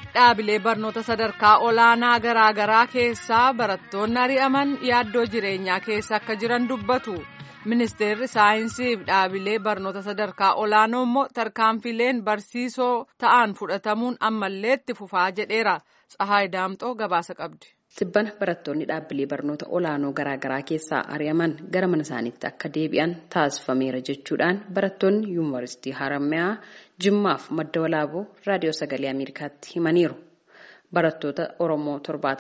Dhaabilee barnoota sadarkaa olaanaa garaagaraa keessaa barattoonni ari'aman yaaddoo jireenyaa keessa akka jiran dubbatu. Ministeerri saayinsii fi dhaabilee barnoota sadarkaa olaanoo immoo tarkaanfileen barsiisoo ta'an fudhatamuun ammallee itti fufaa jedheera. Tsahaay Daamxoo gabaasa qabdi. Tibbana barattoonni dhaabbilee barnoota olaanoo garaagaraa keessaa ari'aman gara mana isaaniitti akka deebi'an taasifameera jechuudhaan barattoonni yuunivarsiitii Harammayaa Jimmaaf Madda Walaaboo raadiyoo sagalee Ameerikaatti himaniiru. Barattoota Oromoo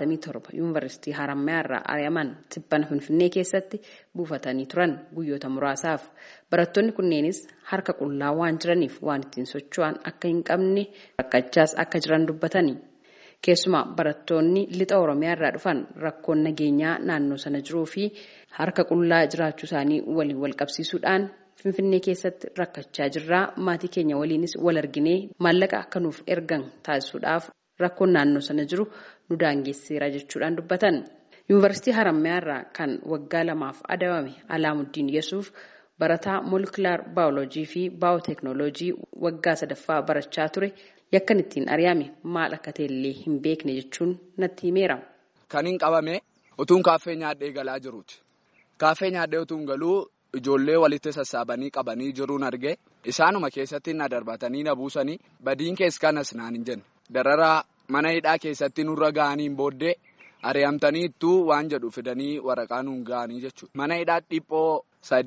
77 yuunivarsiitii Harammayaa irraa ari'aman tibbana Finfinnee keessatti buufatanii turan guyyoota muraasaaf. Barattoonni kunneenis harka qullaa waan jiraniif waan ittiin socho'an akka hin qabne rakkachaas akka jiran dubbatani. Keessumaa barattoonni lixa Oromiyaa irraa dhufan rakkoon nageenyaa naannoo sana jiruu fi harka qullaa jiraachuu isaanii waliin wal qabsiisuudhaan Finfinnee keessatti rakkachaa jirraa maatii keenya waliinis wal arginee maallaqa akka nuuf ergan taasisuudhaaf rakkoon naannoo sana jiru nu daangesseera jechuudhaan dubbatan. Yuunivarsiitii Harammayaa irraa kan waggaa 2 adabame Alaamuddin Yesuuf barataa moolkilaar baayoloojii fi baayooteknooloojii waggaa 3ffaa barachaa ture. Yakkan ittiin ari'ame maal akka ta'ellee hin beekne jechuun natti himeera. Kan hin qabame utuun kaaffee nyaadhee galaa jiruuti. Kaaffee nyaadhee utuun galuu ijoollee walitti sassaabanii qabanii jiruun arge. Isaanuma keessatti na darbatanii na buusanii badiin keessa kanas naan hin jenne. Dararaa mana hidhaa keessatti nurra ga'aniin booddee ari'amtanii ittuu waan jedhu fidanii waraqaa nuun ga'anii jechuudha. Mana hidhaa dhiphoo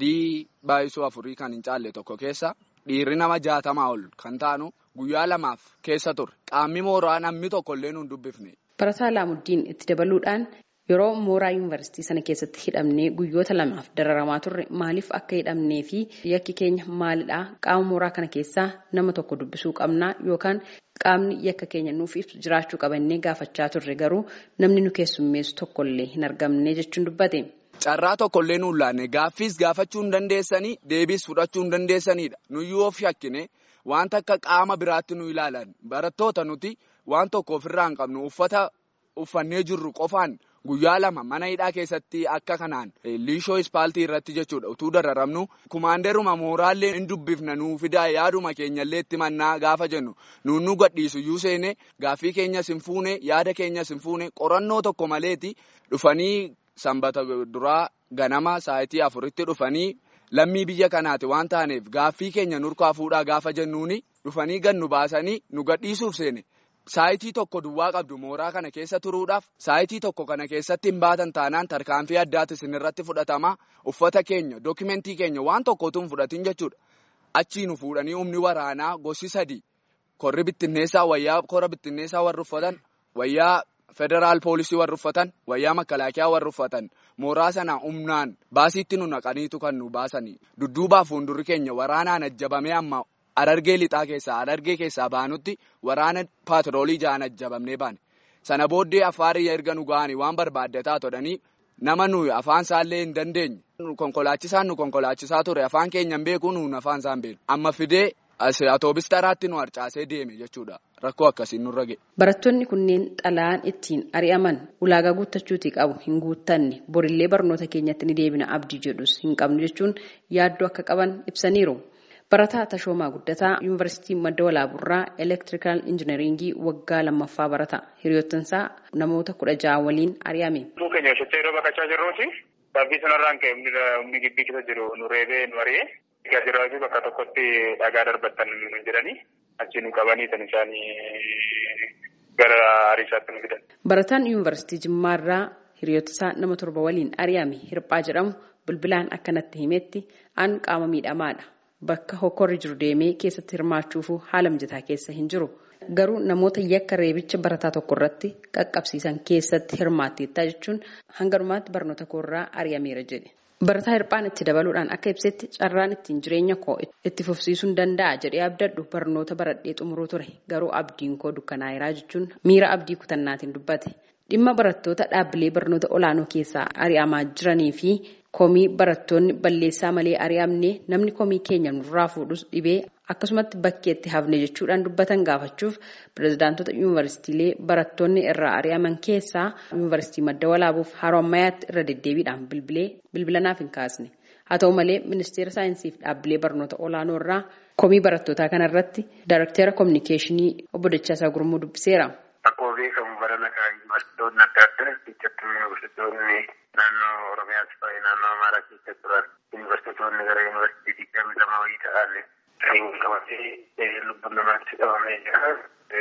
3 baay'isuu 4 kan hin caalle tokko keessa dhiirri nama 60 ol kan taanu. Guyyaa 2 keessa ture. Qaamni mooraa namni tokkollee nuun dubbifne. Barataa Alaamuddin itti dabaluudhaan yeroo mooraa yuunivarsiitii sana keessatti hidhamnee guyyoota 2 dararamaa turre maaliif akka hidhamnee fi yakki keenya maalidhaa qaama mooraa kana keessaa nama tokko dubbisuu qabnaa yookaan qaamni yakka keenya nuuf ibsu jiraachuu qabannee gaafachaa turre garuu namni nu keessummeessu tokkollee hin argamne jechuun dubbate. Carraa tokkollee nuun laanne gaaffiis gaafachuu hin dandeessanii deebiis fudhachuu hin dandeessanidha. Nuyyuu of shakkine. Wanta akka qaama biraatti nu ilaalan barattoota nuti waan tokko ofirraa hin qabnu uffata uffannee jirru qofaan guyyaa 2 mana hidhaa keessatti akka kanaan liishoo ispaaltii irratti jechuudha utuu dararamnu kumaandeeruma mooraallee hin dubbifna nuu fidaa yaaduma keenyallee itti mannaa gaafa jennu nu gadhiisu iyyuu seene gaaffii keenyas hin fuune yaada keenyas hin fuune qorannoo tokko maleeti dhufanii sanbata duraa ganama sa'aatii 4tti dhufanii. Lammii biyya kanaati waan taaneef gaaffii keenya nurkaa fuudhaa gaafa jennuuni dhufanii gannu baasanii nu gadhiisuuf seene. Saayitii tokko duwwaa qabdu mooraa kana keessa turuudhaaf saayitii tokko kana keessatti hin baatan taanaan tarkaanfii addaati isinirratti fudhatama. Uffata keenya dookimentii keenya waan tokkotu hin fudhatin jechuudha. Achii nu fuudhanii humni waraanaa gosi 3 korri bittinneessaa wayyaa kora bittinneessaa warri uffatan wayyaa federaal poolisii warri uffatan wayyaa makalaakiyaa warri uffatan. Mooraa sana humnaan baasiitti nu naqaniitu kan nu baasanii dudduubaa fuuldurri keenya waraanaan ajjabamee amma Harargee lixaa keessaa baanutti waraana paatroolii ja'an ajjabamnee baane. Sana booddee afaarii erga nu ga'anii waan barbaaddataa todhanii nama nuyi afaan isaallee hin dandeenye. Konkolaachisaan nu konkolaachisaa ture afaan keenya hin beeku nuun afaan isaan beeku. Amma fidee atoobis taraatti nu harcaasee deeme jechuudha. Rakkoo akkasiin nurra ga'e. Barattoonni kunneen xalayaan ittiin ari'aman ulaagaa guuttachuutii qabu hin guuttanne borillee barnoota keenyatti ni deebina abdii jedhus hin qabnu jechuun yaaddoo akka qaban ibsaniiru. Barataa Tashoomaa Guddataa yuunivarsiitii Madda Walaaburraa elektirikaal injineringii waggaa 2ffaa barata. Hiriyoottansaa namoota 16 waliin ari'ame. Keenya sochii yeroo bakachaa jirruuti. Sabbii sanarraan ka'e humni gibbii keessa jiru nu reebee nu ari'ee. Gaajirraa bakka tokkotti dhagaa darbatan jedhanii achi nu qabanii kan isaanii gara ariisaatti nu fidan. Barataan yuunivarsiitii Jimmaarraa hiriyoottansaa nama 7 waliin ari'ame Hirphaa jedhamu bilbilaan akkanatti himetti an qaama miidhamaadha. Bakka hokkorri jiru deemee keessatti hirmaachuufuu haala mijataa keessa hin jiru. Garuu namoota yakka reebicha barataa tokko irratti qaqqabsiisan keessatti hirmaatteettaa jechuun hanganumaatti barnoota koorraa ari'ameera jedhe. Barataa Hirphaan itti dabaluudhaan akka ibsetti carraan ittiin jireenya koo itti fufsiisuun danda'a jedhee abdadhu barnoota baradhee xumuruu ture. Garuu abdiin koo dukkanaa'eeraa jechuun miira abdii kutannaatiin dubbate. Dhimma barattoota dhaabbilee barnoota olaanoo keessaa ari'amaa jiranii fi komii barattoonni balleessaa malee ari'amne namni komii keenya nurraa fuudhus dhibee akkasumatti bakkeetti hafne jechuudhaan dubbatan gaafachuuf pirezidaantota yuunivarsiitiilee barattoonni irraa ari'aman keessaa yuunivarsiitii Madda Walaabuuf Harammayaatti irra deddeebiidhaan bilbilanaaf hin kaasne. Haa ta'u malee ministeera saayinsii fi dhaabbilee barnoota olaanoo irraa komii barattootaa kanarratti Daayirektara Kominikeeshinii obbo Dachaasaa Gurmuu dubbiseera. barana kan yuunivarsiitonni adda addaa keessattuu yuunivarsiitonni naannoo Oromiyaatti ta'ee naannoo Amaaraa keessa turan yuunivarsiitonni gara yuunivarsiitii 22 wayii ta'an ta'een qabatee lubbuun namaatti qabamee jira.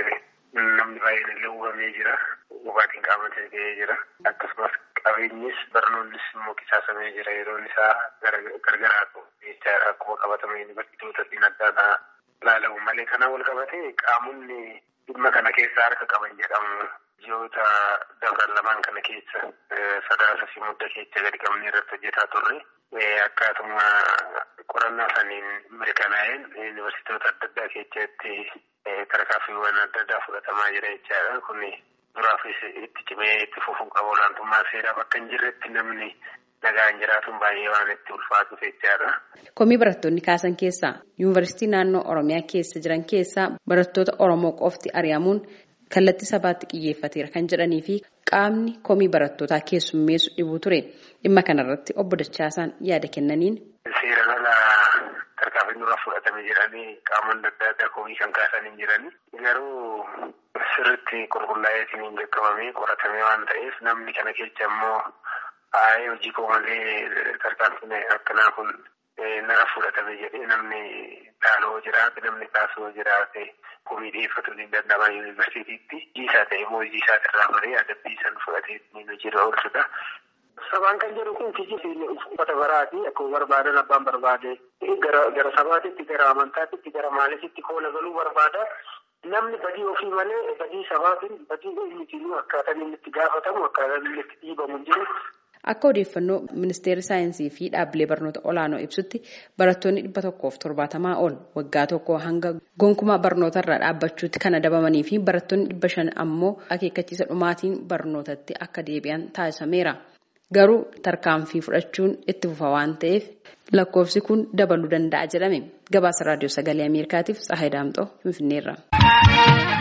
Namni baay'een illee uwwamee jira. Dhugaatiin qaamatee ga'ee jira. Akkasumas qabeenyis barnoonnis immoo qisaasamee jira. Yeroon isaa gargaraa jechaadha. Akkuma qabatame yuunivarsiitootaan adda addaa ilaalamu malee kana wal qabatee qaamonni dhimma kana keessa harka qaban jedhamu. Ji'oota dabran lamaan kana keessa sadaasa fi mudda keessa gadi qabnee irratti hojjetaa turre. Akkaatuma qorannaa saniin mirkanaa'een yuunivarsiitoota adda addaa keessatti tarkaanfiiwwan adda addaa fudhatamaa jira jechaadha. Kun duraafis itti cimee itti fufuu qaba. Olaantummaa seeraa bakka hin jirretti namni nagaan jiraatuun baay'ee waan itti ulfaatu jechaadha. Komii barattoonni kaasan keessaa yuunivarsiitii naannoo Oromiyaa keessa jiran keessaa barattoota Oromoo qofti ari'amuun kallattii sabaatti xiyyeeffateera kan jedhanii fi qaamni komii barattootaa keessummeessu dhibuu ture. Dhimma kanarratti obbo Dachaasaan yaada kennaniin. Seera lolaa tarkaanfii nurra fudhatamee jiranii qaamonni adda addaa komii kan kaasanii jiranii. Garuu sirriitti qulqullaa'eetiin hin beekamamee qoratamee waan ta'eef namni kana keessa immoo hojii koo malee tarkaanfiin akkanaa kun nara fudhatame jedhee namni dhaaloo jiraate namni kaasuu jiraate komii dhiyeeffatu ni danda'ama yuunivarsiitiitti. Jiisaa ta'e immoo jiisaa irraa baree adabbii san fudhatee ni hojiirra oolchuudha. Sabaan kan jedhu kun kijibsiin uffata baraati akkuma barbaadan abbaan barbaade gara sabaatitti gara amantaatitti gara maalifitti koola galuu barbaada. Namni badii ofii malee badii sabaatiin badii eenyuutiinuu akkaataan inni itti gaafatamu akkaataan inni itti dhiibamu jiru. Akka odeeffannoo ministeerri saayinsii fi dhaabbilee barnoota olaanoo ibsutti barattoonni 170 ol waggaa tokko hanga gonkumaa barnootarraa dhaabbachuutti kan adabamanii fi barattoonni 500 ammoo akeekkachiisa dhumaatiin barnootatti akka deebi'an taasisameera. Garuu tarkaanfii fudhachuun itti fufa waan ta'eef lakkoofsi kun dabaluu danda'a jedhame. Gabaasa raadiyoo sagalee Ameerikaatiif Tsahaay Daamxoo Finfinneerra.